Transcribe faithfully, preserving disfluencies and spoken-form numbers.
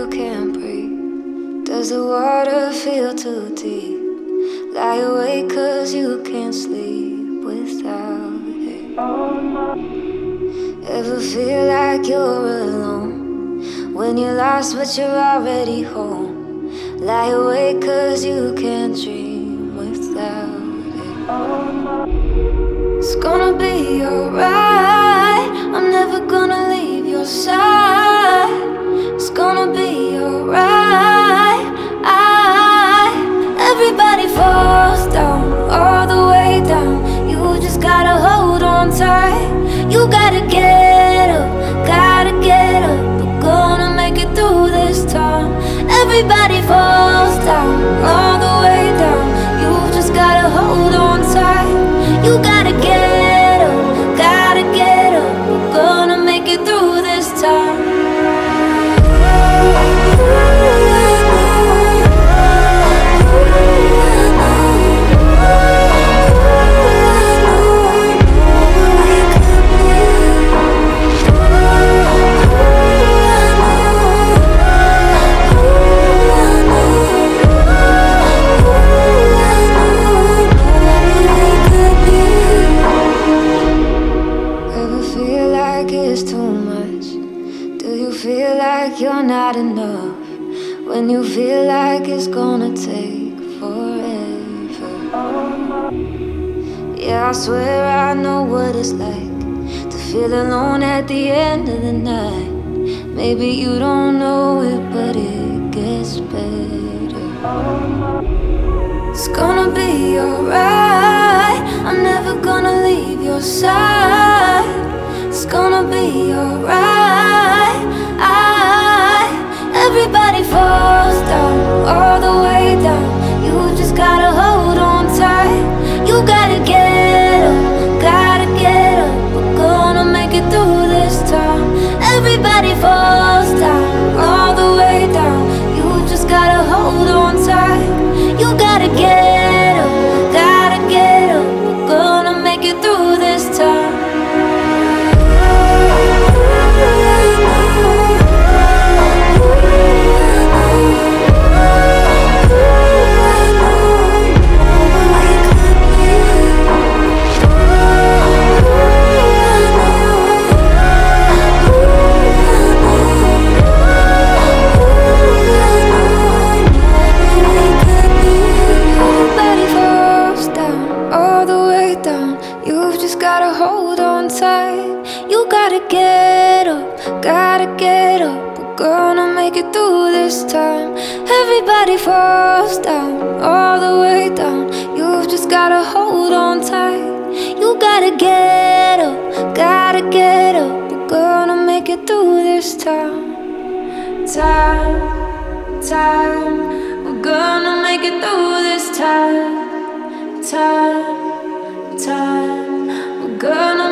you can't breathe? Does the water feel too deep? Lie awake cause you can't sleep without it. Ever feel like you're alone when you're lost but you're already home? Lie awake cause you can't dream without it. It's gonna be alright, I'm never gonna leave your side. It's gonna be alright. I, everybody falls down, all the way down. You just gotta hold on tight. You gotta get up, gotta get up. We're gonna make it through this time. Everybody falls down, all the way down. You just gotta hold on tight. You gotta get up, gotta get up. We're gonna make it through this time. You're not enough when you feel like it's gonna take forever. Yeah, I swear I know what it's like to feel alone at the end of the night. Maybe you don't know it, but it gets better. It's gonna be alright, I'm never gonna leave your side. It's gonna be alright. I, everybody falls down, all the way down. You just gotta hold on tight. You gotta get up, gotta get up. We're gonna make it through this time. Everybody falls down, all the way down. You just gotta hold on tight. You gotta get up, gotta get up. We're gonna make it through this time. Get up, gotta get up. We're gonna make it through this time. Everybody falls down, all the way down. You've just gotta hold on tight. You gotta get up, gotta get up. We're gonna make it through this time. Time, time. We're gonna make it through this time. Time, time. We're gonna